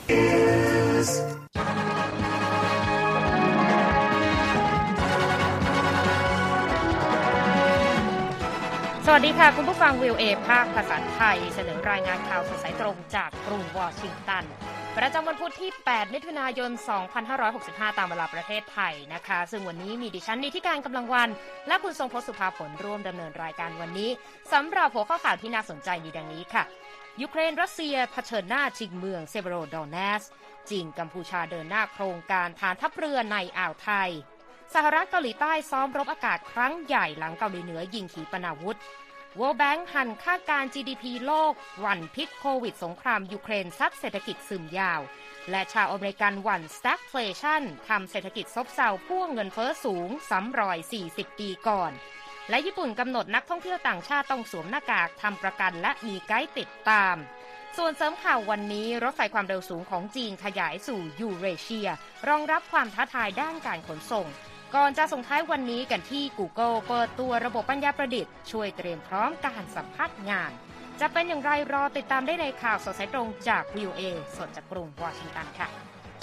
สวัสดีค่ะคุณผู้ฟัง VOA ภาคภาษาไทยเสนอรายงานข่าวสดสายตรงจากกรุงวอชิงตันประจำวันพุธที่8มิถุนายน2565ตามเวลาประเทศไทยนะคะซึ่งวันนี้มีดิฉันนิติการกำลังวันและคุณทรงพจน์สุภาผลร่วมดำเนินรายการวันนี้สำหรับหัวข้อข่าวที่น่าสนใจมีดังนี้ค่ะยูเครนรัสเซียเผชิญหน้าชิงเมืองเซเวโรดอนเนสจีนกัมพูชาเดินหน้าโครงการฐานทัพเรือในอ่าวไทยสหรัฐเกาหลีใต้ซ้อมรบอากาศครั้งใหญ่หลังเกาหลีเหนือยิงขีปนาวุธWorld Bank หั่นคาดการณ์ GDP โลกหวั่นพิษโควิดสงครามยูเครนซัดเศรษฐกิจซึมยาวและชาวอเมริกันหวั่น stagflation ทำเศรษฐกิจซบเซาพ่วงเงินเฟ้อสูงซ้ำรอย40ปีก่อนและญี่ปุ่นกำหนดนักท่องเที่ยวต่างชาติต้องสวมหน้ากากทำประกันและมีไกด์ติดตามส่วนเสริมข่าววันนี้รถไฟความเร็วสูงของจีนขยายสู่ยูเรเชียรองรับความท้าทายด้านการขนส่งก่อนจะส่งท้ายวันนี้กันที่ Google เปิดตัวระบบปัญญาประดิษฐ์ช่วยเตรียมพร้อมการสัมภาษณ์งานจะเป็นอย่างไรรอติดตามได้ในข่าวสดสายตรงจาก VOA สดจากกรุงวอชิงตันค่ะ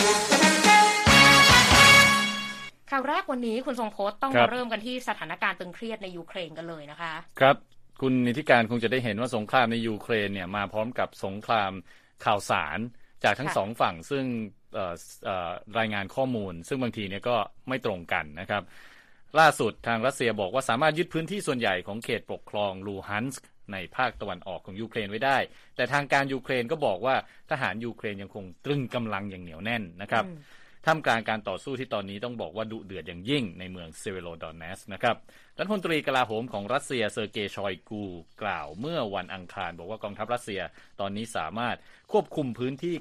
ข่าวแรกวันนี้คุณทรงพจน์ต้องมาเริ่มกันที่สถานการณ์ตึงเครียดในยูเครนกันเลยนะคะครับคุณนิติการคงจะได้เห็นว่าสงครามในยูเครนเนี่ยมาพร้อมกับสงครามข่าวสารจากทั้งสองฝั่งซึ่งรายงานข้อมูลซึ่งบางทีเนี่ยก็ไม่ตรงกันนะครับล่าสุดทางรัสเซียบอกว่าสามารถยึดพื้นที่ส่วนใหญ่ของเขตปกครองลูฮันสก์ในภาคตะวันออกของยูเครนไว้ได้แต่ทางการยูเครนก็บอกว่าทหารยูเครนยังคงตรึงกำลังอย่างเหนียวแน่นนะครับท่ามกลางการต่อสู้ที่ตอนนี้ต้องบอกว่าดุเดือดอย่างยิ่งในเมืองเซเวโรดอนเนสนะครับรัฐมนตรีกลาโหมของรัสเซียเซอร์เกย์ชอยกูกล่าวเมื่อวันอังคารบอกว่ากองทัพรัสเซียตอนนี้สามารถควบคุมพื้นที่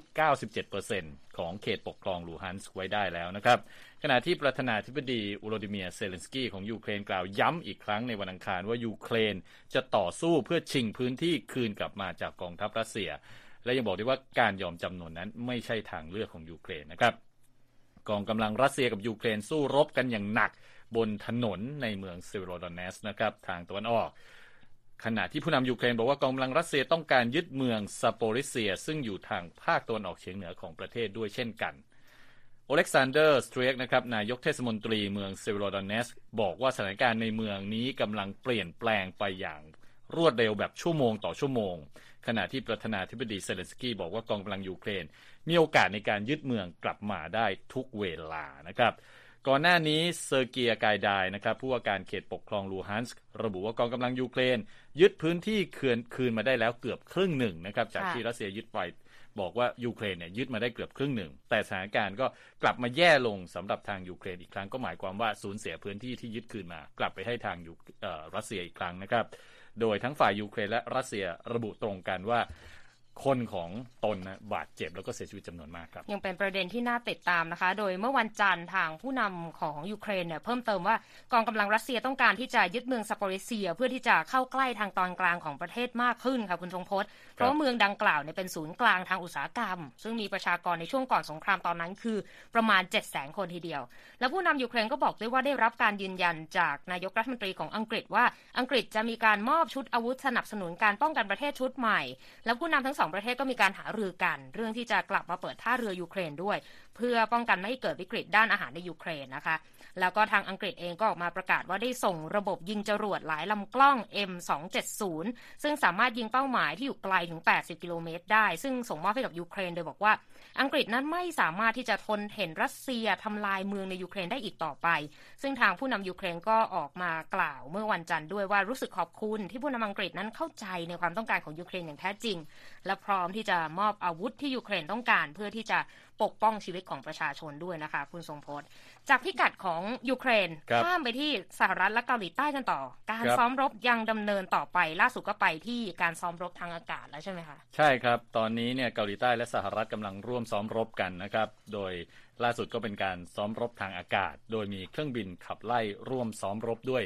97% ของเขตปกครองลูฮันสก์ไว้ได้แล้วนะครับขณะที่ประธานาธิบดีอูโรดิเมียร์เซเลนสกี้ของยูเครนกล่าวย้ำอีกครั้งในวันอังคารว่ายูเครนจะต่อสู้เพื่อชิงพื้นที่คืนกลับมาจากกองทัพรัสเซียและยังบอกด้วยว่าการยอมจำนนนั้นไม่ใช่ทางเลือกของยูเครนนะครับกองกำลังรัสเซียกับยูเครนสู้รบกันอย่างหนักบนถนนในเมืองเซเวโรดอนเนสนะครับทางตะวันออกขณะที่ผู้นำยูเครนบอกว่ากองกำลังรัสเซียต้องการยึดเมืองซาโปริเซียซึ่งอยู่ทางภาคตะวันออกเฉียงเหนือของประเทศด้วยเช่นกันโอเล็กซานเดอร์สเตรียกนะครับนายกเทศมนตรีเมืองเซเวโรดอนเนสบอกว่าสถานการณ์ในเมืองนี้กำลังเปลี่ยนแปลงไปอย่างรวดเร็วแบบชั่วโมงต่อชั่วโมงขณะที่ประธานาธิบดีเซเลนสกี้บอกว่ากองกำลังยูเครนมีโอกาสในการยึดเมืองกลับมาได้ทุกเวลานะครับก่อนหน้านี้เซอร์เกียกายดายนะครับผู้ว่าการเขตปกครองลูฮันสก์ระบุว่ากองกำลังยูเครนยึดพื้นที่คืนมาได้แล้วเกือบครึ่งหนึ่งนะครับจากที่รัสเซียยึดไปบอกว่ายูเครนเนี่ยยึดมาได้เกือบครึ่งหนึ่งแต่สถานการณ์ก็กลับมาแย่ลงสำหรับทางยูเครนอีกครั้งก็หมายความว่าสูญเสียพื้นที่ที่ยึดคืนมากลับไปให้ทางรัสเซียอีกครั้งนะครับโดยทั้งฝ่ายยูเครนและรัสเซียระบุตรงกันว่าคนของตนนะบาดเจ็บแล้วก็เสียชีวิตจำนวนมากครับยังเป็นประเด็นที่น่าติดตามนะคะโดยเมื่อวันจันทร์ทางผู้นำของยูเครนเนี่ยเพิ่มเติมว่ากองกำลังรัสเซียต้องการที่จะยึดเมืองซาโปริเซียเพื่อที่จะเข้าใกล้ทางตอนกลางของประเทศมากขึ้นค่ะคุณทรงพจน์เพราะว่าเมืองดังกล่าวเนี่ยเป็นศูนย์กลางทางอุตสาหกรรมซึ่งมีประชากรในช่วงก่อนสงครามตอนนั้นคือประมาณ 700,000 คนทีเดียวและผู้นำยูเครนก็บอกด้วยว่าได้รับการยืนยันจากนายกรัฐมนตรีของอังกฤษว่าอังกฤษจะมีการมอบชุดอาวุธสนับสนุนการป้องกันประเทศชุดใหม่และผู้นำทั้งสองประเทศก็มีการหารือกันเรื่องที่จะกลับมาเปิดท่าเรือยูเครนด้วยเพื่อป้องกันไม่ให้เกิดวิกฤตด้านอาหารในยูเครนนะคะแล้วก็ทางอังกฤษเองก็ออกมาประกาศว่าได้ส่งระบบยิงจรวดหลายลำกล้อง M270 ซึ่งสามารถยิงเป้าหมายที่อยู่ไกลถึง80กิโลเมตรได้ซึ่งส่งมอบให้กับยูเครนโดยบอกว่าอังกฤษนั้นไม่สามารถที่จะทนเห็นรัสเซียทำลายเมืองในยูเครนได้อีกต่อไปซึ่งทางผู้นำยูเครนก็ออกมากล่าวเมื่อวันจันทร์ด้วยว่ารู้สึกขอบคุณที่ผู้นำอังกฤษนั้นเข้าใจในความต้องการของยูเครนอย่างแท้จริงและพร้อมที่จะมอบอาวุธที่ยูเครนต้องการเพื่อที่จะปกป้องชีวิตของประชาชนด้วยนะคะคุณทรงพจน์จากพิกัดของยูเครนข้ามไปที่สหรัฐและเกาหลีใต้กันต่อการซ้อมรบยังดำเนินต่อไปล่าสุดก็ไปที่การซ้อมรบทางอากาศแล้วใช่ไหมคะใช่ครับตอนนี้เนี่ยเกาหลีใต้และสหรัฐกำลังร่วมซ้อมรบกันนะครับโดยล่าสุดก็เป็นการซ้อมรบทางอากาศโดยมีเครื่องบินขับไล่ร่วมซ้อมรบด้วย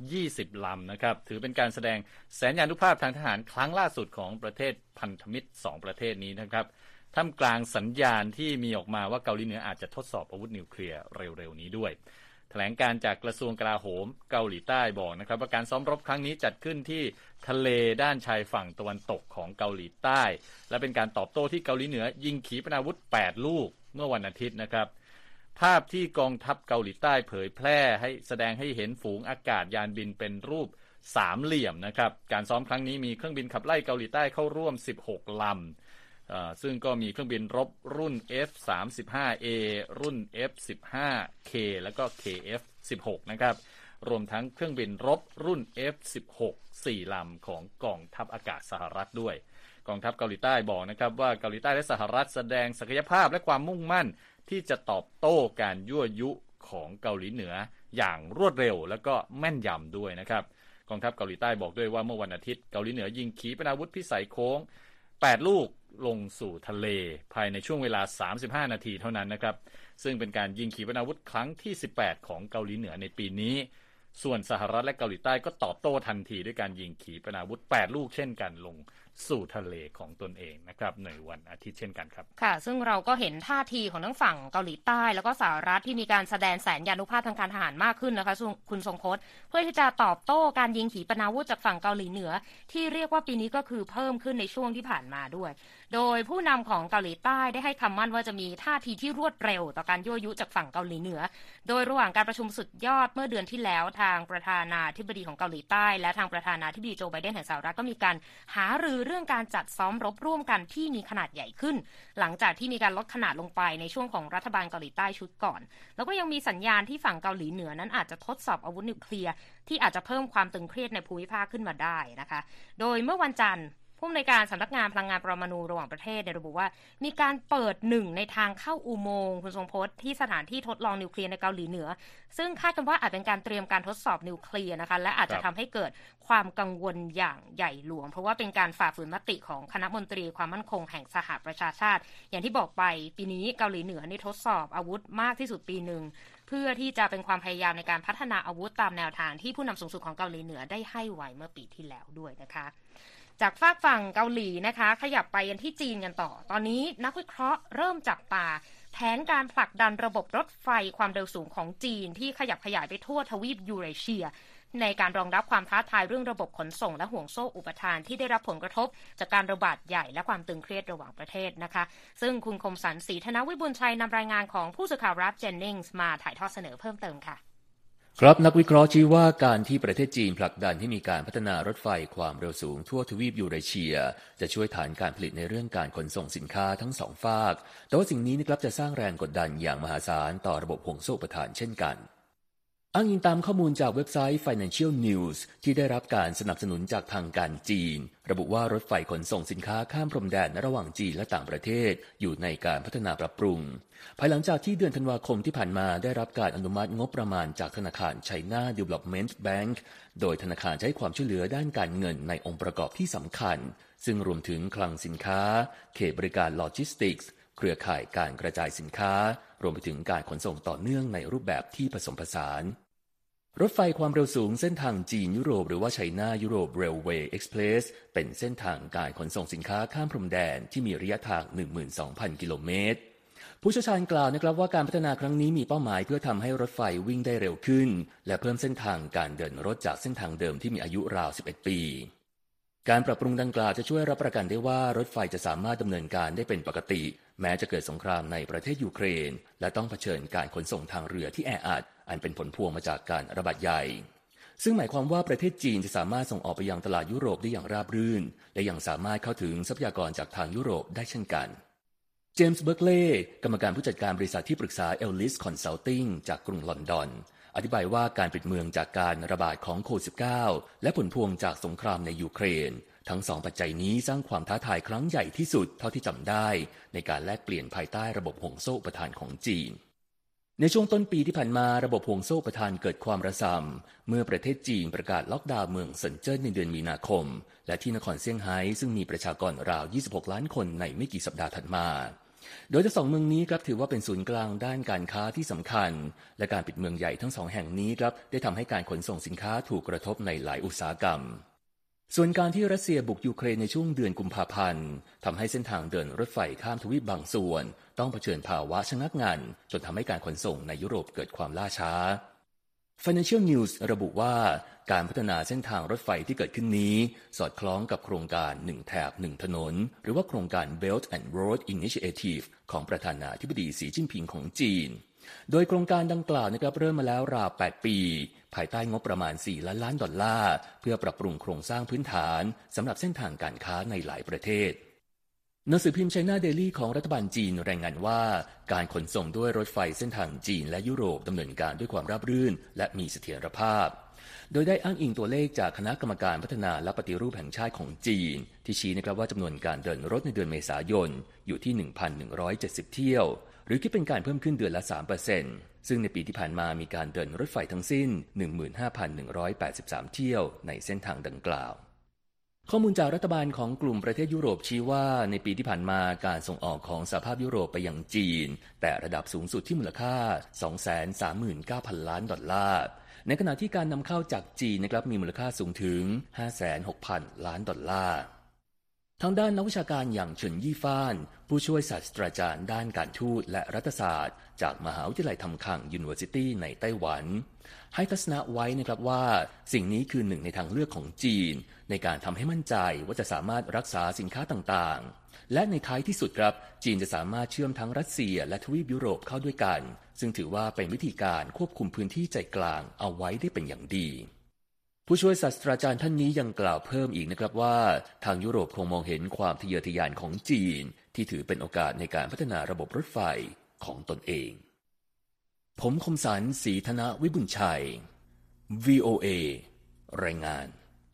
20ลำนะครับถือเป็นการแสดงแสนยานุภาพทางทหารครั้งล่าสุดของประเทศพันธมิตร2ประเทศนี้นะครับท่ามกลางสัญญาณที่มีออกมาว่าเกาหลีเหนืออาจจะทดสอบอาวุธนิวเคลียร์เร็วๆนี้ด้วยแถลงการจากกระทรวงกลาโหมเกาหลีใต้บอกนะครับว่าการซ้อมรบครั้งนี้จัดขึ้นที่ทะเลด้านชายฝั่งตะวันตกของเกาหลีใต้และเป็นการตอบโต้ที่เกาหลีเหนือยิงขีปนาวุธ8ลูกเมื่อวันอาทิตย์นะครับภาพที่กองทัพเกาหลีใต้เผยแพร่ให้แสดงให้เห็นฝูงอากาศยานบินเป็นรูปสามเหลี่ยมนะครับการซ้อมครั้งนี้มีเครื่องบินขับไล่เกาหลีใต้เข้าร่วม16ลำซึ่งก็มีเครื่องบินรบรุ่น F-35A รุ่น F-15K แล้วก็ KF-16 นะครับรวมทั้งเครื่องบินรบรุ่น F-16 4 ลำของกองทัพอากาศสหรัฐด้วยกองทัพเกาหลีใต้บอกนะครับว่าเกาหลีใต้และสหรัฐแสดงศักยภาพและความมุ่งมั่นที่จะตอบโต้การยั่วยุของเกาหลีเหนืออย่างรวดเร็วและก็แม่นยำด้วยนะครับกองทัพเกาหลีใต้บอกด้วยว่าเมื่อวันอาทิตย์เกาหลีเหนือยิงขีปนาวุธพิสัยโค้ง8ลูกลงสู่ทะเลภายในช่วงเวลา35นาทีเท่านั้นนะครับซึ่งเป็นการยิงขีปนาวุธครั้งที่18ของเกาหลีเหนือในปีนี้ส่วนสหรัฐและเกาหลีใต้ก็ตอบโต้ทันทีด้วยการยิงขีปนาวุธ8ลูกเช่นกันลงสู่ทะเลของตนเองนะครับในวันอาทิตย์เช่นกันครับค่ะซึ่งเราก็เห็นท่าทีของทั้งฝั่งเกาหลีใต้แล้วก็สหรัฐที่มีการแสดงแสนยานุภาพทางการทหารมากขึ้นนะคะคุณทรงพจน์เพื่อที่จะตอบโต้การยิงขีปนาวุธจากฝั่งเกาหลีเหนือที่เรียกว่าปีนี้ก็คือเพิ่มขึ้นในช่วงที่ผ่านมาด้วยโดยผู้นำของเกาหลีใต้ได้ให้คำมั่นว่าจะมีท่าทีที่รวดเร็วต่อการยั่วยุจากฝั่งเกาหลีเหนือโดยระหว่างการประชุมสุดยอดเมื่อเดือนที่แล้วทางประธานาธิบดีของเกาหลีใต้และทางประธานาธิบดีโจไบเดนแห่งสหรัฐก็มีการหารือเรื่องการจัดซ้อมรบร่วมกันที่มีขนาดใหญ่ขึ้นหลังจากที่มีการลดขนาดลงไปในช่วงของรัฐบาลเกาหลีใต้ชุดก่อนแล้วก็ยังมีสัญญาณที่ฝั่งเกาหลีเหนือนั้นอาจจะทดสอบอาวุธนิวเคลียร์ที่อาจจะเพิ่มความตึงเครียดในภูมิภาคขึ้นมาได้นะคะโดยเมื่อวันจันทร์ผู้อำนวยการสำนักงานพลังงานปรมาณูระหว่างประเทศระบุว่ามีการเปิดหนึ่งในทางเข้าอุโมงค์คุณทรงพจน์ที่สถานที่ทดลองนิวเคลียร์ในเกาหลีเหนือซึ่งคาดกันว่าอาจเป็นการเตรียมการทดสอบนิวเคลียร์นะคะและอาจจะทำให้เกิดความกังวลอย่างใหญ่หลวงเพราะว่าเป็นการฝ่าฝืนมติของคณะมนตรีความมั่นคงแห่งสหประชาชาติอย่างที่บอกไปปีนี้เกาหลีเหนือนี่ทดสอบอาวุธมากที่สุดปีนึงเพื่อที่จะเป็นความพยายามในการพัฒนาอาวุธตามแนวทางที่ผู้นำสูงสุดของเกาหลีเหนือได้ให้ไว้เมื่อปีที่แล้วด้วยนะคะจากฝากฝั่งเกาหลีนะคะขยับไปกันที่จีนกันต่อตอนนี้นักวิเคราะห์เริ่มจับตาแผนการผลักดันระบบรถไฟความเร็วสูงของจีนที่ขยับขยายไปทั่วทวีปยูเรเชียในการรองรับความท้าทายเรื่องระบบขนส่งและห่วงโซ่อุปทานที่ได้รับผลกระทบจากการระบาดใหญ่และความตึงเครียดระหว่างประเทศนะคะซึ่งคุณคมสันต์ ศรีธนวิบูลย์ชัยนำรายงานของผู้สื่อข่าวรัฐเจนนิงส์มาถ่ายทอดเสนอเพิ่มเติมค่ะครับนักวิเคราะห์ชี้ว่าการที่ประเทศจีนผลักดันให้มีการพัฒนารถไฟความเร็วสูงทั่วทวีปยูเรเชียจะช่วยฐานการผลิตในเรื่องการขนส่งสินค้าทั้งสองฝากแต่ว่าสิ่งนี้นะครับจะสร้างแรงกดดันอย่างมหาศาลต่อระบบห่วงโซ่อุปทานเช่นกันอ้างอิงตามข้อมูลจากเว็บไซต์ Financial News ที่ได้รับการสนับสนุนจากทางการจีนระบุว่ารถไฟขนส่งสินค้าข้ามพรมแดนระหว่างจีนและต่างประเทศอยู่ในการพัฒนาปรับปรุงภายหลังจากที่เดือนธันวาคมที่ผ่านมาได้รับการอนุมัติงบประมาณจากธนาคาร China Development Bank โดยธนาคารจะให้ความช่วยเหลือด้านการเงินในองค์ประกอบที่สำคัญซึ่งรวมถึงคลังสินค้าเขตบริการโลจิสติกส์เครือข่ายการกระจายสินค้ารวมไปถึงการขนส่งต่อเนื่องในรูปแบบที่ผสมผสานรถไฟความเร็วสูงเส้นทางจีนยุโรปหรือว่า China Europe Railway Express เป็นเส้นทางการขนส่งสินค้าข้ามพรมแดนที่มีระยะทาง 12,000 กิโลเมตรผู้เชี่ยวชาญกล่าวนะครับว่าการพัฒนาครั้งนี้มีเป้าหมายเพื่อทำให้รถไฟวิ่งได้เร็วขึ้นและเพิ่มเส้นทางการเดินรถจากเส้นทางเดิมที่มีอายุราว 11 ปีการปรับปรุงดังกล่าวจะช่วยรับประกันได้ว่ารถไฟจะสามารถดำเนินการได้เป็นปกติแม้จะเกิดสงครามในประเทศยูเครนและต้องเผชิญการขนส่งทางเรือที่แออัดอันเป็นผลพวงมาจากการระบาดใหญ่ซึ่งหมายความว่าประเทศจีนจะสามารถส่งออกไปยังตลาดยุโรปได้อย่างราบรื่นและยังสามารถเข้าถึงทรัพยากรจากทางยุโรปได้เช่นกันเจมส์เบิร์กเลย์กรรมการผู้จัดการบริษัทที่ปรึกษา Ellis Consulting จากกรุงลอนดอนอธิบายว่าการปิดเมืองจากการระบาดของโควิด -19 และผลพวงจากสงครามในยูเครนทั้งสองปัจจัยนี้สร้างความท้าทายครั้งใหญ่ที่สุดเท่าที่จำได้ในการแลกเปลี่ยนภายใต้ระบบห่วงโซ่อุปทานของจีนในช่วงต้นปีที่ผ่านมาระบบห่วงโซ่อุปทานเกิดความระส่ำเมื่อประเทศจีนประกาศล็อกดาวน์เมืองเซินเจิ้นในเดือนมีนาคมและที่นครเซี่ยงไฮ้ซึ่งมีประชากรราว 26 ล้านคนในไม่กี่สัปดาห์ถัดมาโดยทั้งสองเมืองนี้ครับถือว่าเป็นศูนย์กลางด้านการค้าที่สำคัญและการปิดเมืองใหญ่ทั้งสองแห่งนี้ครับได้ทำให้การขนส่งสินค้าถูกกระทบในหลายอุตสาหกรรมส่วนการที่รัสเซียบุกยูเครนในช่วงเดือนกุมภาพันธ์ทำให้เส้นทางเดินรถไฟข้ามทวีปบางส่วนต้องเผชิญภาวะชะงักงันจนทำให้การขนส่งในยุโรปเกิดความล่าช้า Financial News ระบุว่าการพัฒนาเส้นทางรถไฟที่เกิดขึ้นนี้สอดคล้องกับโครงการ1แถบ1ถนนหรือว่าโครงการ Belt and Road Initiative ของประธานาธิบดีสีจิ้นผิงของจีนโดยโครงการดังกล่าวนะครับเริ่มมาแล้วราว8ปีภายใต้งบประมาณ4 ล้านดอลลาร์เพื่อปรับปรุงโครงสร้างพื้นฐานสำหรับเส้นทางการค้าในหลายประเทศหนังสือพิมพ์ China Daily ของรัฐบาลจีนรายงานว่าการขนส่งด้วยรถไฟเส้นทางจีนและยุโรปดำเนินการด้วยความราบรื่นและมีเสถียรภาพโดยได้อ้างอิงตัวเลขจากคณะกรรมการพัฒนาและปฏิรูปแห่งชาติของจีนที่ชี้นะครับว่าจำนวนการเดินรถในเดือนเมษายนอยู่ที่ 1,170 เที่ยวหรือคิดเป็นการเพิ่มขึ้นเดือนละ 3% ซึ่งในปีที่ผ่านมามีการเดินรถไฟทั้งสิ้น 15,183 เที่ยวในเส้นทางดังกล่าวข้อมูลจากรัฐบาลของกลุ่มประเทศยุโรปชี้ว่าในปีที่ผ่านมาการส่งออกของสหภาพยุโรปไปยังจีนแต่ระดับสูงสุดที่มูลค่า 239,000 ล้านดอลลาร์ในขณะที่การนำเข้าจากจีนนะครับมีมูลค่าสูงถึง 56,000 ล้านดอลลาร์ทางด้านนักวิชาการอย่างเฉินยี่ฟ้านผู้ช่วยศาสตราจารย์ด้านการทูตและรัฐศาสตร์จากมหาวิทยาลัยทำคัง University ในไต้หวันให้ทัศนะไว้นะครับว่าสิ่งนี้คือหนึ่งในทางเลือกของจีนในการทำให้มั่นใจว่าจะสามารถรักษาสินค้าต่างๆและในท้ายที่สุดครับจีนจะสามารถเชื่อมทั้งรัสเซียและทวีปยุโรปเข้าด้วยกันซึ่งถือว่าเป็นวิธีการควบคุมพื้นที่ใจกลางเอาไว้ได้เป็นอย่างดีผู้ช่วยศาสตราจารย์ท่านนี้ยังกล่าวเพิ่มอีกนะครับว่าทางยุโรปคงมองเห็นความทะเยอทะยานของจีนที่ถือเป็นโอกาสในการพัฒนาระบบรถไฟของตนเองผมคมสันต์ ศรีธนวิบุญชัย VOA รายงาน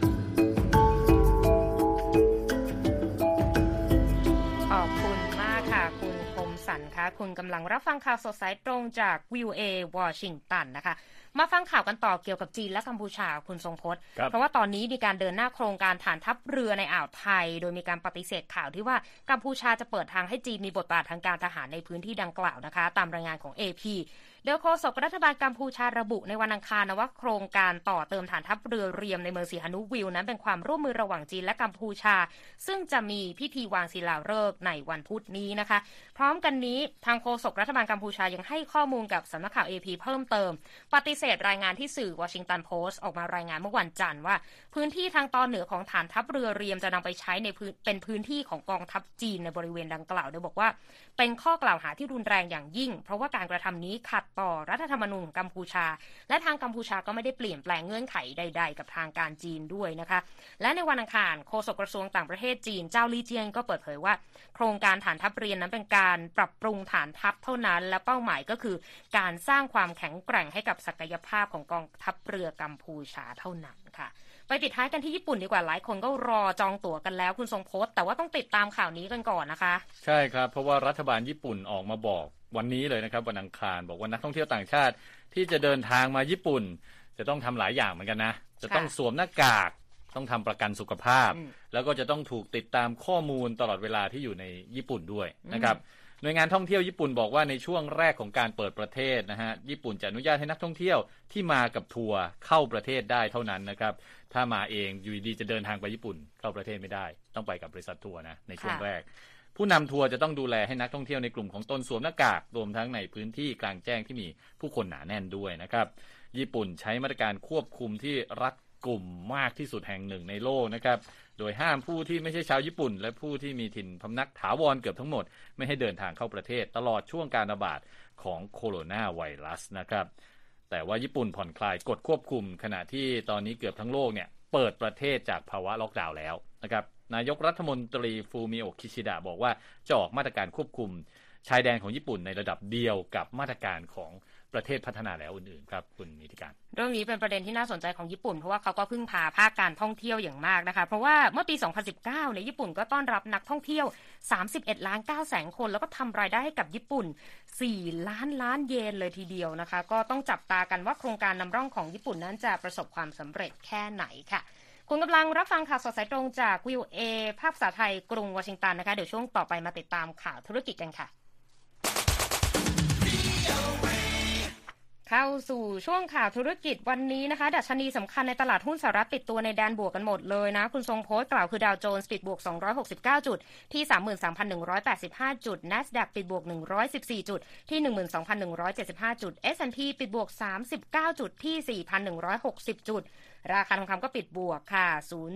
ขอบคุณมากค่ะคุณคมสันต์ค่ะคุณกำลังรับฟังข่าวสดสายตรงจาก VOA วอชิงตันนะคะมาฟังข่าวกันต่อเกี่ยวกับจีนและกัมพูชาคุณทรงพจน์เพราะว่าตอนนี้มีการเดินหน้าโครงการฐานทัพเรือในอ่าวไทยโดยมีการปฏิเสธข่าวที่ว่ากัมพูชาจะเปิดทางให้จีนมีบทบาททางการทหารในพื้นที่ดังกล่าวนะคะตามรายงานของ AP โดยโฆษกรัฐบาลกัมพูชาระบุในวันอังคารนะว่าโครงการต่อเติมฐานทัพเรือเรียมในเมืองสีหนุวิลนั้นเป็นความร่วมมือระหว่างจีนและกัมพูชาซึ่งจะมีพิธีวางศิลาฤกษ์ในวันพุธนี้นะคะพร้อมกันนี้ทางโฆษกรัฐบาลกัมพูชายังให้ข้อมูลกับสำนักข่าว AP เพิ่มเติมปฏิเสธรายงานที่สื่อวอชิงตันโพสต์ออกมารายงานเมื่อวันจันทร์ว่าพื้นที่ทางตอนเหนือของฐานทัพเรือเรียมจะนำไปใช้ในเป็นพื้นที่ของกองทัพจีนในบริเวณดังกล่าวโดยบอกว่าเป็นข้อกล่าวหาที่รุนแรงอย่างยิ่งเพราะว่าการกระทำนี้ขัดต่อรัฐธรรมนูญของกัมพูชาและทางกัมพูชาก็ไม่ได้เปลี่ยนแปลงเงื่อนไขใดๆกับทางการจีนด้วยนะคะและในวันอังคารโฆษกกระทรวงต่างประเทศจีนเจ้าลี่เจียงก็เปิดเผยว่าโครงการฐานทัพเรียนนั้นเป็นการปรับปรุงฐานทัพเท่านั้นและเป้าหมายก็คือการสร้างความแข็งแกร่งให้กับศักยภาพของกองทัพเรือกัมพูชาเท่านั้นค่ะไปปิดท้ายกันที่ญี่ปุ่นดีกว่าหลายคนก็รอจองตั๋วกันแล้วคุณทรงพจน์แต่ว่าต้องติดตามข่าวนี้กันก่อนนะคะใช่ครับเพราะว่ารัฐบาลญี่ปุ่นออกมาบอกวันนี้เลยนะครับวันอังคารบอกว่านักท่องเที่ยวต่างชาติที่จะเดินทางมาญี่ปุ่นจะต้องทำหลายอย่างเหมือนกันนะจะต้องสวมหน้ากากต้องทำประกันสุขภาพแล้วก็จะต้องถูกติดตามข้อมูลตลอดเวลาที่อยู่ในญี่ปุ่นด้วยนะครับหน่วยงานท่องเที่ยวญี่ปุ่นบอกว่าในช่วงแรกของการเปิดประเทศนะฮะญี่ปุ่นจะอนุญาตให้นักท่องเที่ยวที่มากับทัวร์เข้าประเทศได้เท่านั้นนะครับถ้ามาเองอยู่ดีจะเดินทางไปญี่ปุ่นเข้าประเทศไม่ได้ต้องไปกับบริษัททัวร์นะในช่วงแรกผู้นำทัวร์จะต้องดูแลให้นักท่องเที่ยวในกลุ่มของตนสวมหน้ากากรวมทั้งในพื้นที่กลางแจ้งที่มีผู้คนหนาแน่นด้วยนะครับญี่ปุ่นใช้มาตรการควบคุมที่รัดกุมมากที่สุดแห่งหนึ่งในโลกนะครับโดยห้ามผู้ที่ไม่ใช่ชาวญี่ปุ่นและผู้ที่มีถิ่นพำนักถาวรเกือบทั้งหมดไม่ให้เดินทางเข้าประเทศตลอดช่วงการระบาดของโคโรนาไวรัสนะครับแต่ว่าญี่ปุ่นผ่อนคลายกฎควบคุมขณะที่ตอนนี้เกือบทั้งโลกเนี่ยเปิดประเทศจากภาวะล็อกดาวน์แล้วนะครับนายกรัฐมนตรีฟูมิโอะ คิชิดะบอกว่าจะออกมาตรการควบคุมชายแดนของญี่ปุ่นในระดับเดียวกับมาตรการของประเทศพัฒนาแล้วอื่นๆครับคุณนิติการเรื่องนี้เป็นประเด็นที่น่าสนใจของญี่ปุ่นเพราะว่าเขาก็พึ่งพาภาคการท่องเที่ยวอย่างมากนะคะเพราะว่าเมื่อปี 2019 เนี่ยญี่ปุ่นก็ต้อนรับนักท่องเที่ยว 31.9 คนแล้วก็ทำรายได้ให้กับญี่ปุ่น 4 ล้านเยนเลยทีเดียวนะคะก็ต้องจับตากันว่าโครงการนำร่องของญี่ปุ่นนั้นจะประสบความสำเร็จแค่ไหนค่ะคุณกำลังรับฟังข่าวสดสายตรงจาก VOA ภาคภาษาไทยกรุงวอชิงตันนะคะเดี๋ยวช่วงต่อไปมาติดตามข่าวธุรกิจกันค่ะเข้าสู่ช่วงข่าวธุรกิจวันนี้นะคะดัชนีสำคัญในตลาดหุ้นสหรัฐปิดตัวในแดนบวกกันหมดเลยนะคุณทรงพจน์กล่าวคือดาวโจนส์ปิดบวก269จุดที่ 33,185 จุด NASDAQ ปิดบวก114จุดที่ 12,175 จุด S&P ปิดบวก39จุดที่ 4,160 จุดราคาทองคำก็ปิดบวกค่ะ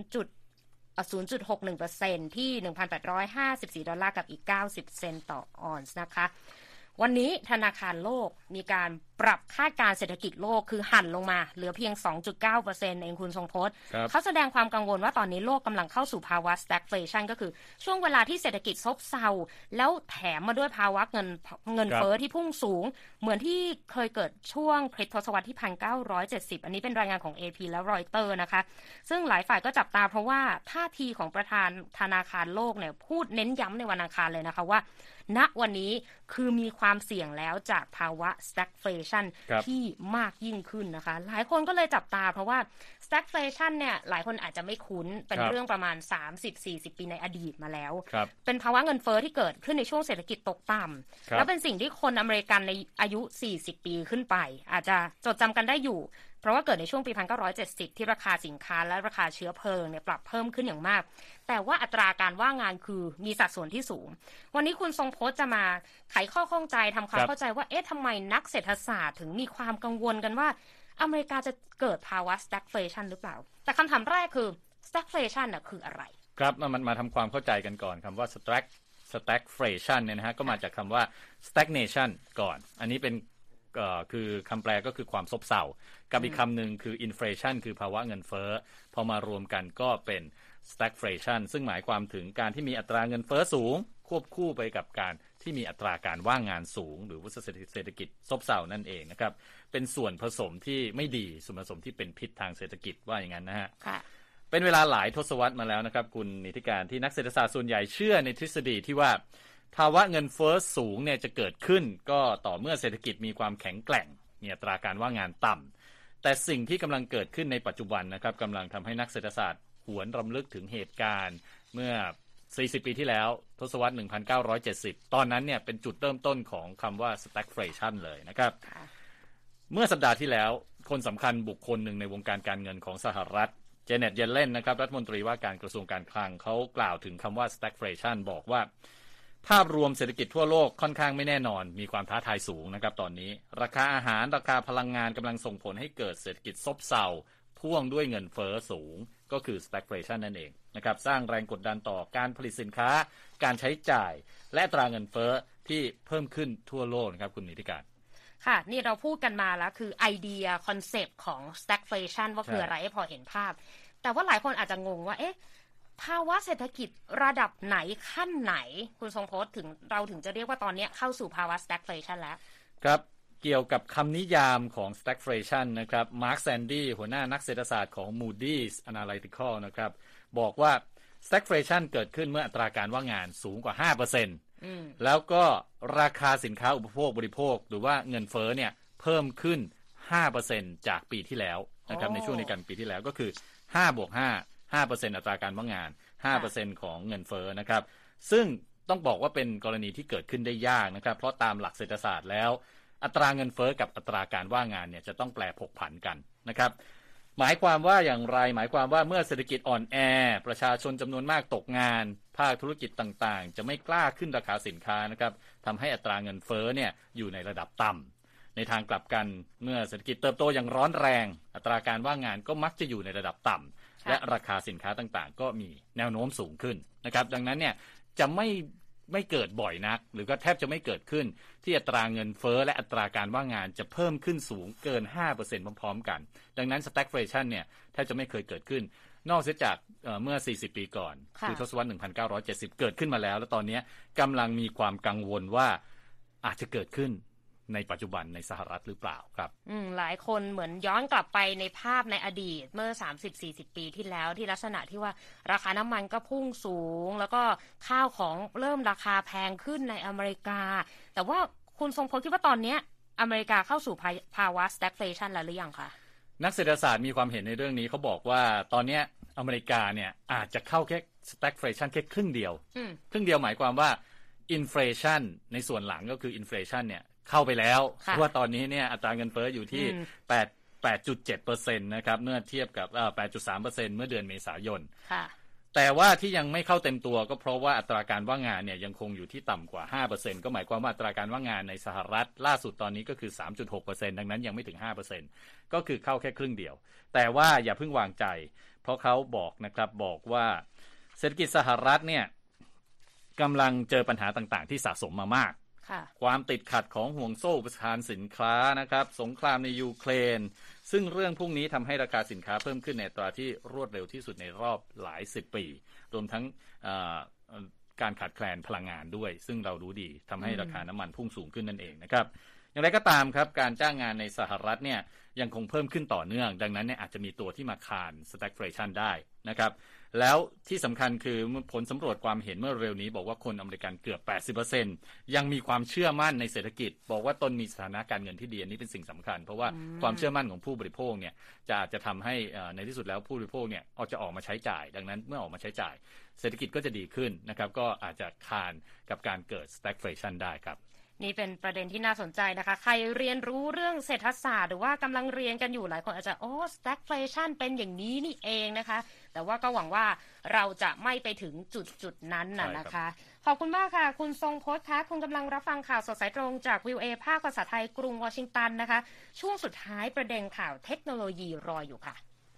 0.61% ที่ 1,854 ดอลลาร์กับอีก90 เซนต์ต่อออนซ์นะคะวันนี้ธนาคารโลกมีการปรับคาดการณ์เศรษฐกิจโลกคือหั่นลงมาเหลือเพียง 2.9% เองคุณทรงพจน์เขาแสดงความกังวลว่าตอนนี้โลกกำลังเข้าสู่ภาวะ stagflation ก็คือช่วงเวลาที่เศรษฐกิจซบเซาแล้วแถมมาด้วยภาวะเงินเฟ้อที่พุ่งสูงเหมือนที่เคยเกิดช่วงคริสตศตวรรษที่ 1970 อันนี้เป็นรายงานของ AP และรอยเตอร์นะคะซึ่งหลายฝ่ายก็จับตาเพราะว่าท่าทีของประธานธนาคารโลกเนี่ยพูดเน้นย้ำในวันอังคารเลยนะคะว่าณวันนี้คือมีความเสี่ยงแล้วจากภาวะ stagflation ที่มากยิ่งขึ้นนะคะหลายคนก็เลยจับตาเพราะว่า stagflation เนี่ยหลายคนอาจจะไม่คุ้นเป็นเรื่องประมาณ 30-40 ปีในอดีตมาแล้วเป็นภาวะเงินเฟ้อที่เกิดขึ้นในช่วงเศรษฐกิจตกต่ำแล้วเป็นสิ่งที่คนอเมริกันในอายุ 40 ปีขึ้นไปอาจจะจดจำกันได้อยู่เพราะว่าเกิดในช่วงปี 1970 ที่ราคาสินค้าและราคาเชื้อเพลิงเนี่ยปรับเพิ่มขึ้นอย่างมากแต่ว่าอัตราการว่างงานคือมีสัดส่วนที่สูงวันนี้คุณทรงพจน์จะมาไขข้อข้องใจทำความเข้าใจว่าเอ๊ะทำไมนักเศรษฐศาสตร์ถึงมีความกังวลกันว่าอเมริกาจะเกิดภาวะ stagflation หรือเปล่าแต่คำถามแรกคือ stagflation น่ะคืออะไรครับมันมาทำความเข้าใจกันก่อนคำว่า stagflation เนี่ยนะฮะก็มาจากคำว่า stagnation ก่อนอันนี้เป็นคือคำแปลก็คือความซบเซากับอีกคำหนึ่งคือ inflation คือภาวะเงินเฟ้อพอมารวมกันก็เป็น stagflation ซึ่งหมายความถึงการที่มีอัตราเงินเฟ้อสูงควบคู่ไปกับการที่มีอัตราการว่างงานสูงหรือว่าเศรษฐกิจซบเซานั่นเองนะครับเป็นส่วนผสมที่ไม่ดีส่วนผสมที่เป็นพิษทางเศรษฐกิจว่าอย่างนั้นนะฮะเป็นเวลาหลายทศวรรษมาแล้วนะครับคุณนิติการที่นักเศรษฐศาสตร์ส่วนใหญ่เชื่อในทฤษฎีที่ว่าภาวะเงินเฟ้อสูงเนี่ยจะเกิดขึ้นก็ต่อเมื่อเศรษฐกิจมีความแข็งแกร่งมีอัตราการว่างงานต่ำแต่สิ่งที่กำลังเกิดขึ้นในปัจจุบันนะครับกำลังทำให้นักเศรษฐศาสตร์หวนรำลึกถึงเหตุการณ์เมื่อ40 ปีที่แล้วทศวรรษ 1970 ตอนนั้นเนี่ยเป็นจุดเริ่มต้นของคำว่า stagflation เลยนะครับเมื่อสัปดาห์ที่แล้วคนสำคัญบุคคลหนึ่งในวงการการเงินของสหรัฐเจเน็ต เยเลนนะครับรัฐมนตรีว่าการกระทรวงการคลังเขากล่าวถึงคำว่า stagflation บอกว่าภาพรวมเศรษฐกิจทั่วโลกค่อนข้างไม่แน่นอนมีความท้าทายสูงนะครับตอนนี้ราคาอาหารราคาพลังงานกำลังส่งผลให้เกิดเศรษฐกิจซบเซาพ่วงด้วยเงินเฟ้อสูงก็คือ stagflation นั่นเองนะครับสร้างแรงกดดันต่อการผลิตสินค้าการใช้จ่ายและอัตราเงินเฟ้อที่เพิ่มขึ้นทั่วโลกนะครับคุณนิติการค่ะนี่เราพูดกันมาแล้วคือไอเดียคอนเซปต์ของ stagflation ว่าคืออะไรให้พอเห็นภาพแต่ว่าหลายคนอาจจะงงว่าเอ๊ะภาวะเศรษฐกิจระดับไหนขั้นไหนคุณทรงพจน์ถึงเราถึงจะเรียกว่าตอนนี้เข้าสู่ภาวะ stagflation แล้วครับเกี่ยวกับคำนิยามของ stagflation นะครับมาร์คแซนดี้หัวหน้านักเศรษฐศาสตร์ของ Moody's Analytical นะครับบอกว่า stagflation เกิดขึ้นเมื่ออัตราการว่างงานสูงกว่า 5% แล้วก็ราคาสินค้าอุปโภคบริโภคหรือว่าเงินเฟ้อเนี่ยเพิ่มขึ้น 5% จากปีที่แล้วนะครับในช่วงในการปีที่แล้วก็คือ5 บวก 5 5% อัตราการว่างงาน 5% ของเงินเฟ้อนะครับซึ่งต้องบอกว่าเป็นกรณีที่เกิดขึ้นได้ยากนะครับเพราะตามหลักเศรษฐศาสตร์แล้วอัตราเงินเฟ้อกับอัตราการว่างงานเนี่ยจะต้องแปรผกผันกันนะครับหมายความว่าอย่างไรหมายความว่าเมื่อเศรษฐกิจอ่อนแอประชาชนจำนวนมากตกงานภาคธุรกิจต่างๆจะไม่กล้าขึ้นราคาสินค้านะครับทำให้อัตราเงินเฟ้อเนี่ยอยู่ในระดับต่ำในทางกลับกันเมื่อเศรษฐกิจเติบโตอย่างร้อนแรงอัตราการว่างงานก็มักจะอยู่ในระดับต่ำและราคาสินค้าต่างๆก็มีแนวโน้มสูงขึ้นนะครับดังนั้นเนี่ยจะไม่เกิดบ่อยนักหรือก็แทบจะไม่เกิดขึ้นที่อัตราเงินเฟ้อและอัตราการว่างงานจะเพิ่มขึ้นสูงเกิน 5% พร้อมๆกันดังนั้น stagflation เนี่ยแทบจะไม่เคยเกิดขึ้นนอกจากเมื่อ40 ปีก่อนคือทศวรรษ 1970 เกิดขึ้นมาแล้วแล้วตอนนี้กำลังมีความกังวลว่าอาจจะเกิดขึ้นในปัจจุบันในสหรัฐหรือเปล่าครับหลายคนเหมือนย้อนกลับไปในภาพในอดีตเมื่อ 30-40 ปีที่แล้วที่ลักษณะที่ว่าราคาน้ำมันก็พุ่งสูงแล้วก็ข้าวของเริ่มราคาแพงขึ้นในอเมริกาแต่ว่าคุณทรงพลคิดว่าตอนนี้อเมริกาเข้าสู่ภาวะ stagflation แล้วหรือยังคะนักเศรษฐศาสตร์มีความเห็นในเรื่องนี้เขาบอกว่าตอนนี้อเมริกาเนี่ยอาจจะเข้าแค่ stagflation แค่ครึ่งเดียวหมายความว่าอินเฟลชันในส่วนหลังก็คืออินเฟลชันเนี่ยเข้าไปแล้วเพราะว่าตอนนี้เนี่ยอัตราเงินเฟ้ออยู่ที่ 8.7% นะครับเมื่อเทียบกับ 8.3% เมื่อเดือนเมษายนแต่ว่าที่ยังไม่เข้าเต็มตัวก็เพราะว่าอัตราการว่างงานเนี่ยยังคงอยู่ที่ต่ำกว่า 5% ก็หมายความว่าอัตราการว่างงานในสหรัฐล่าสุดตอนนี้ก็คือ 3.6% ดังนั้นยังไม่ถึง 5% ก็คือเข้าแค่ครึ่งเดียวแต่ว่าอย่าเพิ่งวางใจเพราะเขาบอกนะครับบอกว่าเศรษฐกิจสหรัฐเนี่ยกำลังเจอปัญหาต่างๆที่สะสมมามากความติดขัดของห่วงโซ่อุปทานสินค้านะครับสงครามในยูเครนซึ่งเรื่องพวกนี้ทำให้ราคาสินค้าเพิ่มขึ้นในอัตราที่รวดเร็วที่สุดในรอบหลาย10 ปีรวมทั้งการขาดแคลนพลังงานด้วยซึ่งเรารู้ดีทำให้ราคาน้ำมันพุ่งสูงขึ้นนั่นเองนะครับอย่างไรก็ตามครับการจ้างงานในสหรัฐเนี่ยยังคงเพิ่มขึ้นต่อเนื่องดังนั้นเนี่ยอาจจะมีตัวที่มาคาน stagflation ได้นะครับแล้วที่สำคัญคือผลสำรวจความเห็นเมื่อเร็วนี้บอกว่าคนอเมริกันเกือบ 80% ยังมีความเชื่อมั่นในเศรษฐกิจบอกว่าตนมีสถานะการเงินที่ดีอันนี้เป็นสิ่งสำคัญเพราะว่าความเชื่อมั่นของผู้บริโภคเนี่ยจะทำให้ในที่สุดแล้วผู้บริโภคเนี่ยจะออกมาใช้จ่ายดังนั้นเมื่อออกมาใช้จ่ายเศรษฐกิจก็จะดีขึ้นนะครับก็อาจจะคานกับการเกิด stagflation ได้ครับนี่เป็นประเด็นที่น่าสนใจนะคะใครเรียนรู้เรื่องเศรษฐศาสตร์หรือว่ากำลังเรียนกันอยู่หลายคนอาจจะstagflation เป็นอย่างนี้นี่เองนะคะแต่ว่าก็หวังว่าเราจะไม่ไปถึงจุดนั้นนะคะขอบคุณมากค่ะคุณทรงพจน์คะคุณกำลังรับฟังข่าวสดสายตรงจาก VOA ภาคภาษาไทยกรุงวอชิงตันนะคะช่วงสุดท้ายประเด็นข่าวเทคโนโลยีรออยู่ค่ะ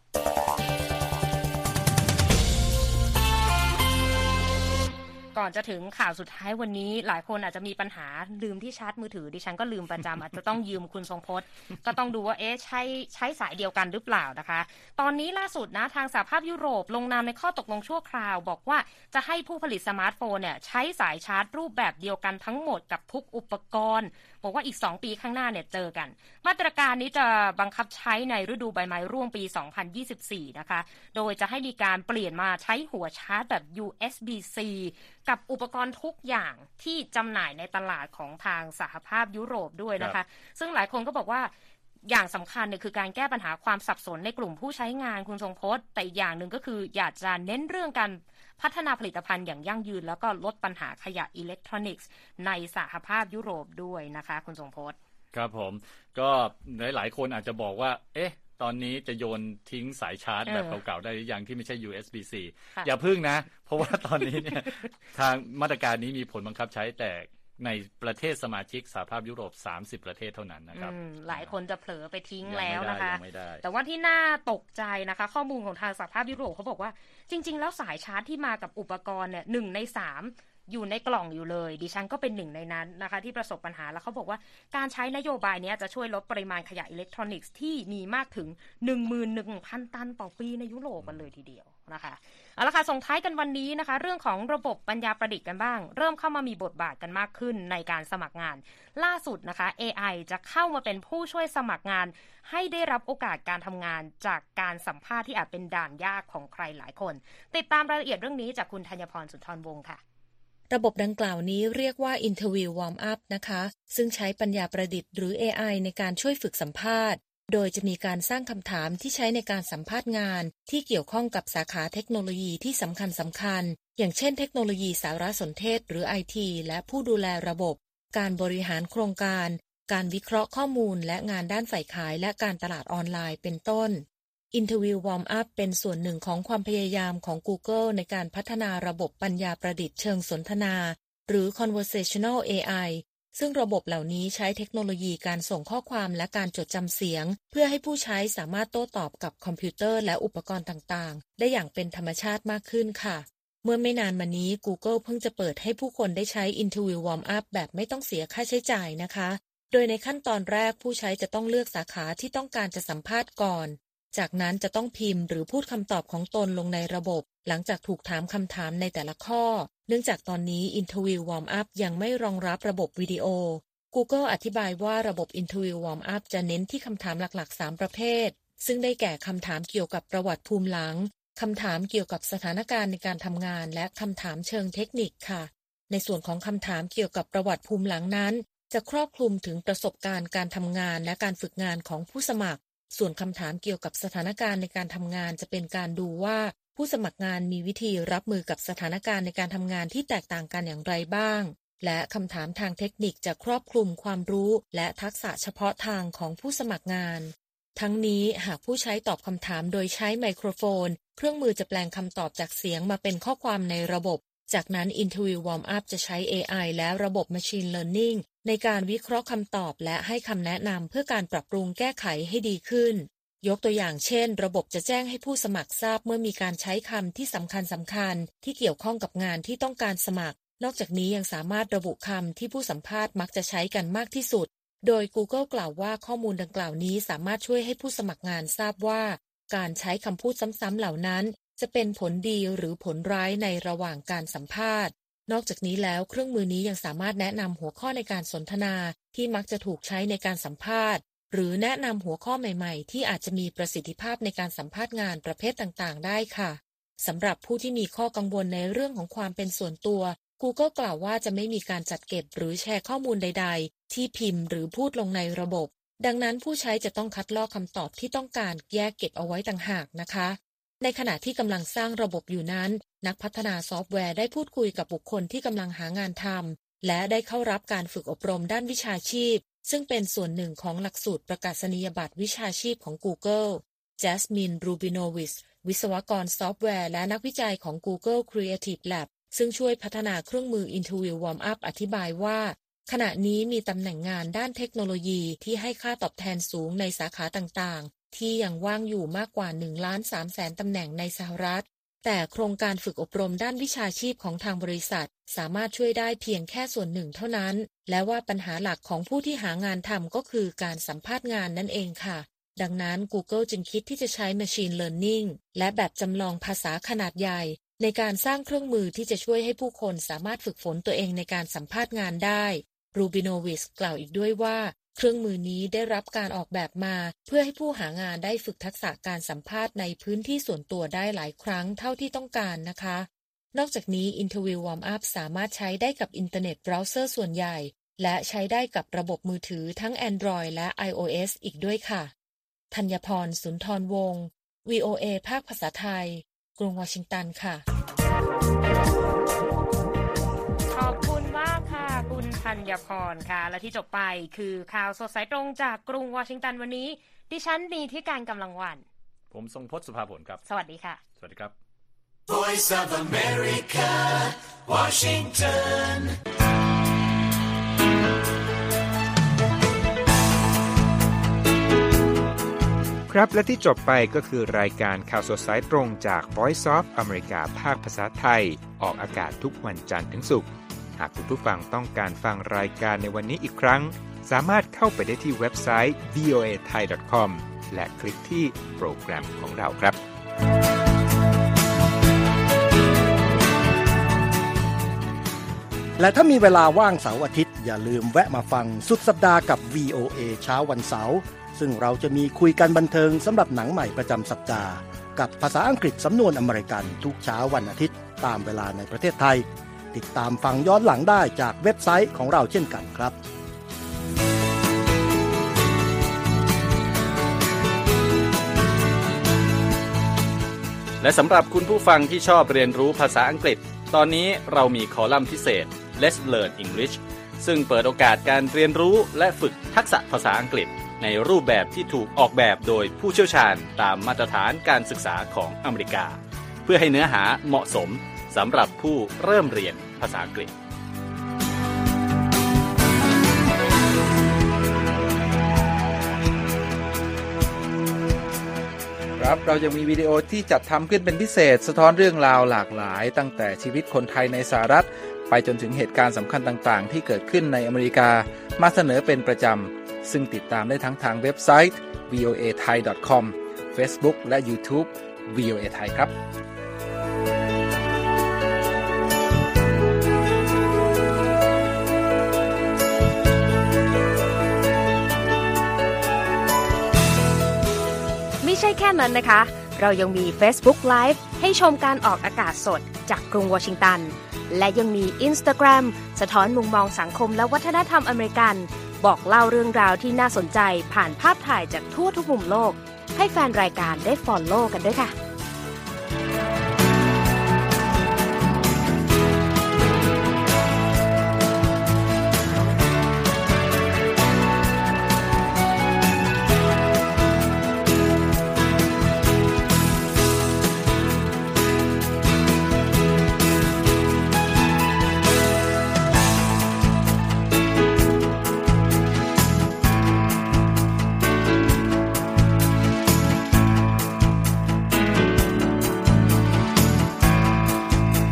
ก่อนจะถึงข่าวสุดท้ายวันนี้หลายคนอาจจะมีปัญหาลืมที่ชาร์จมือถือดิฉันก็ลืมประจำ อาจจะต้องยืมคุณทรงพจน์ก็ต้องดูว่าใช้สายเดียวกันหรือเปล่านะคะตอนนี้ล่าสุดนะทางสหภาพยุโรปลงนามในข้อตกลงชั่วคราวบอกว่าจะให้ผู้ผลิตสมาร์ทโฟนเนี่ยใช้สายชาร์จรูปแบบเดียวกันทั้งหมดกับทุกอุปกรณ์บอกว่าอีก2 ปีข้างหน้าเนี่ยเจอกันมาตรการนี้จะบังคับใช้ในฤดูใบไม้ร่วงปี 2024 นะคะโดยจะให้มีการเปลี่ยนมาใช้หัวชาร์จแบบ USB-C กับอุปกรณ์ทุกอย่างที่จำหน่ายในตลาดของทางสหภาพยุโรปด้วยนะคะซึ่งหลายคนก็บอกว่าอย่างสำคัญเนี่ยคือการแก้ปัญหาความสับสนในกลุ่มผู้ใช้งานคุณทรงพจน์แต่อีกอย่างหนึ่งก็คืออยากจะเน้นเรื่องการพัฒนาผลิตภัณฑ์อย่างยั่งยืนแล้วก็ลดปัญหาขยะอิเล็กทรอนิกส์ในสหภาพยุโรปด้วยนะคะคุณทรงพจน์ครับผมก็หลายคนอาจจะบอกว่าตอนนี้จะโยนทิ้งสายชาร์จแบบเก่าๆได้หรือยังที่ไม่ใช่ USB-C อย่าพึ่งนะเพราะว่าตอนนี้เนี่ยทางมาตรการนี้มีผลบังคับใช้แต่ในประเทศสมาชิกสหภาพยุโรป30ประเทศเท่านั้นนะครับหลายคนจะเผลอไปทิ้งแล้วนะคะแต่ว่าที่น่าตกใจนะคะข้อมูลของทางสหภาพยุโรปเขาบอกว่าจริงๆแล้วสายชาร์จที่มากับอุปกรณ์เนี่ย1 ใน 3อยู่ในกล่องอยู่เลยดิฉันก็เป็น1ในนั้นนะคะที่ประสบปัญหาแล้วเขาบอกว่าการใช้นโยบายนี้จะช่วยลดปริมาณขยะอิเล็กทรอนิกส์ที่มีมากถึง 11,000 ตันต่อปีในยุโรปกันเลยทีเดียวนะคะเอาละค่ะส่งท้ายกันวันนี้นะคะเรื่องของระบบปัญญาประดิษฐ์กันบ้างเริ่มเข้ามามีบทบาทกันมากขึ้นในการสมัครงานล่าสุดนะคะ AI จะเข้ามาเป็นผู้ช่วยสมัครงานให้ได้รับโอกาสการทำงานจากการสัมภาษณ์ที่อาจเป็นด่านยากของใครหลายคนติดตามรายละเอียดเรื่องนี้จากคุณธัญพรสุนทรวงศ์ค่ะระบบดังกล่าวนี้เรียกว่า Interview Warm Up นะคะซึ่งใช้ปัญญาประดิษฐ์หรือ AI ในการช่วยฝึกสัมภาษณ์โดยจะมีการสร้างคำถามที่ใช้ในการสัมภาษณ์งานที่เกี่ยวข้องกับสาขาเทคโนโลยีที่สำคัญอย่างเช่นเทคโนโลยีสารสนเทศหรือ IT และผู้ดูแลระบบการบริหารโครงการการวิเคราะห์ข้อมูลและงานด้านฝ่ายขายและการตลาดออนไลน์เป็นต้น Interview Warm Up เป็นส่วนหนึ่งของความพยายามของ Google ในการพัฒนาระบบปัญญาประดิษฐ์เชิงสนทนาหรือ Conversational AI ซึ่งระบบเหล่านี้ใช้เทคโนโลยีการส่งข้อความและการจดจำเสียงเพื่อให้ผู้ใช้สามารถโต้ตอบกับคอมพิวเตอร์และอุปกรณ์ต่างๆได้อย่างเป็นธรรมชาติมากขึ้นค่ะเมื่อไม่นานมานี้ Google เพิ่งจะเปิดให้ผู้คนได้ใช้ Interview Warm Up แบบไม่ต้องเสียค่าใช้จ่ายนะคะโดยในขั้นตอนแรกผู้ใช้จะต้องเลือกสาขาที่ต้องการจะสัมภาษณ์ก่อนจากนั้นจะต้องพิมพ์หรือพูดคำตอบของตนลงในระบบหลังจากถูกถามคำถามในแต่ละข้อเนื่องจากตอนนี้ Interview Warm Up ยังไม่รองรับระบบวิดีโอ Google อธิบายว่าระบบ Interview Warm Up จะเน้นที่คำถามหลักๆ3ประเภทซึ่งได้แก่คำถามเกี่ยวกับประวัติภูมิหลังคำถามเกี่ยวกับสถานการณ์ในการทำงานและคำถามเชิงเทคนิคค่ะในส่วนของคำถามเกี่ยวกับประวัติภูมิหลังนั้นจะครอบคลุมถึงประสบการณ์การทำงานและการฝึกงานของผู้สมัครส่วนคำถามเกี่ยวกับสถานการณ์ในการทำงานจะเป็นการดูว่าผู้สมัครงานมีวิธีรับมือกับสถานการณ์ในการทำงานที่แตกต่างกันอย่างไรบ้างและคำถามทางเทคนิคจะครอบคลุมความรู้และทักษะเฉพาะทางของผู้สมัครงานทั้งนี้หากผู้ใช้ตอบคำถามโดยใช้ไมโครโฟนเครื่องมือจะแปลงคำตอบจากเสียงมาเป็นข้อความในระบบจากนั้น Interview Warm-up จะใช้ AI และระบบ Machine Learning ในการวิเคราะห์คำตอบและให้คำแนะนำเพื่อการปรับปรุงแก้ไขให้ดีขึ้นยกตัวอย่างเช่นระบบจะแจ้งให้ผู้สมัครทราบเมื่อมีการใช้คำที่สำคัญที่เกี่ยวข้องกับงานที่ต้องการสมัครนอกจากนี้ยังสามารถระบุคำที่ผู้สัมภาษณ์มักจะใช้กันมากที่สุดโดย Google กล่าวว่าข้อมูลดังกล่าวนี้สามารถช่วยให้ผู้สมัครงานทราบว่าการใช้คำพูดซ้ำๆเหล่านั้นจะเป็นผลดีหรือผลร้ายในระหว่างการสัมภาษณ์นอกจากนี้แล้วเครื่องมือนี้ยังสามารถแนะนำหัวข้อในการสนทนาที่มักจะถูกใช้ในการสัมภาษณ์หรือแนะนำหัวข้อใหม่ๆที่อาจจะมีประสิทธิภาพในการสัมภาษณ์งานประเภทต่างๆได้ค่ะสำหรับผู้ที่มีข้อกังวลในเรื่องของความเป็นส่วนตัว Google กล่าวว่าจะไม่มีการจัดเก็บหรือแชร์ข้อมูลใดๆที่พิมพ์หรือพูดลงในระบบดังนั้นผู้ใช้จะต้องคัดลอกคำตอบที่ต้องการแยกเก็บเอาไว้ต่างหากนะคะในขณะที่กำลังสร้างระบบอยู่นั้นนักพัฒนาซอฟต์แวร์ได้พูดคุยกับบุคคลที่กำลังหางานทำและได้เข้ารับการฝึกอบรมด้านวิชาชีพซึ่งเป็นส่วนหนึ่งของหลักสูตรประกาศนียบัตรวิชาชีพของ Google Jasmine Rubinowitz วิศวกรซอฟต์แวร์และนักวิจัยของ Google Creative Lab ซึ่งช่วยพัฒนาเครื่องมือ Interview Warm-up อธิบายว่าขณะนี้มีตำแหน่งงานด้านเทคโนโลยีที่ให้ค่าตอบแทนสูงในสาขาต่างๆที่ยังว่างอยู่มากกว่า 1,300,000 ตำแหน่งในสหรัฐแต่โครงการฝึกอบรมด้านวิชาชีพของทางบริษัทสามารถช่วยได้เพียงแค่ส่วนหนึ่งเท่านั้นและว่าปัญหาหลักของผู้ที่หางานทำก็คือการสัมภาษณ์งานนั่นเองค่ะดังนั้น Google จึงคิดที่จะใช้ Machine Learning และแบบจำลองภาษาขนาดใหญ่ในการสร้างเครื่องมือที่จะช่วยให้ผู้คนสามารถฝึกฝนตัวเองในการสัมภาษณ์งานได้Rubinowitz กล่าวอีกด้วยว่าเครื่องมือนี้ได้รับการออกแบบมาเพื่อให้ผู้หางานได้ฝึกทักษะการสัมภาษณ์ในพื้นที่ส่วนตัวได้หลายครั้งเท่าที่ต้องการนะคะนอกจากนี้ Interview Warm-up สามารถใช้ได้กับอินเทอร์เน็ตเบราว์เซอร์ส่วนใหญ่และใช้ได้กับระบบมือถือทั้ง Android และ iOS อีกด้วยค่ะธัญพร สุนทรวงศ์ VOA ภาคภาษาไทยกรุงวอชิงตันค่ะขอบคุณมากค่ะคุณธัญพรค่ะและที่จบไปคือข่าวสดสายตรงจากกรุงวอชิงตันวันนี้ดิฉันนีที่การกำลังวันผมทรงพจน์สุภาผลครับสวัสดีค่ะสวัสดีครับ Voice of America Washington ครับและที่จบไปก็คือรายการข่าวสดสายตรงจาก Voice of America ภาคภาษาไทยออกอากาศทุกวันจันทร์ถึงศุกร์หากคุณผู้ฟังต้องการฟังรายการในวันนี้อีกครั้งสามารถเข้าไปได้ที่เว็บไซต์ voathai.com และคลิกที่โปรแกรมของเราครับและถ้ามีเวลาว่างเสาร์อาทิตย์อย่าลืมแวะมาฟังสุดสัปดาห์กับ VOA เช้าวันเสาร์ซึ่งเราจะมีคุยกันบันเทิงสำหรับหนังใหม่ประจำสัปดาห์กับภาษาอังกฤษสำนวนอเมริกันทุกเช้าวันอาทิตย์ตามเวลาในประเทศไทยติดตามฟังย้อนหลังได้จากเว็บไซต์ของเราเช่นกันครับและสำหรับคุณผู้ฟังที่ชอบเรียนรู้ภาษาอังกฤษตอนนี้เรามีคอลัมน์พิเศษ Let's Learn English ซึ่งเปิดโอกาสการเรียนรู้และฝึกทักษะภาษาอังกฤษในรูปแบบที่ถูกออกแบบโดยผู้เชี่ยวชาญตามมาตรฐานการศึกษาของอเมริกาเพื่อให้เนื้อหาเหมาะสมสำหรับผู้เริ่มเรียนภาษาอังกฤษครับเรายังมีวิดีโอที่จัดทำขึ้นเป็นพิเศษสะท้อนเรื่องราวหลากหลายตั้งแต่ชีวิตคนไทยในสหรัฐไปจนถึงเหตุการณ์สำคัญต่างๆที่เกิดขึ้นในอเมริกามาเสนอเป็นประจำซึ่งติดตามได้ทั้งทางเว็บไซต์ voathai.com Facebook และ YouTube VOA Thai ครับไม่ใช่แค่นั้นนะคะเรายังมี Facebook Live ให้ชมการออกอากาศสดจากกรุงวอชิงตันและยังมี Instagram สะท้อนมุมมองสังคมและวัฒนธรรมอเมริกันบอกเล่าเรื่องราวที่น่าสนใจผ่านภาพถ่ายจากทั่วทุกมุมโลกให้แฟนรายการได้ follow กันด้วยค่ะ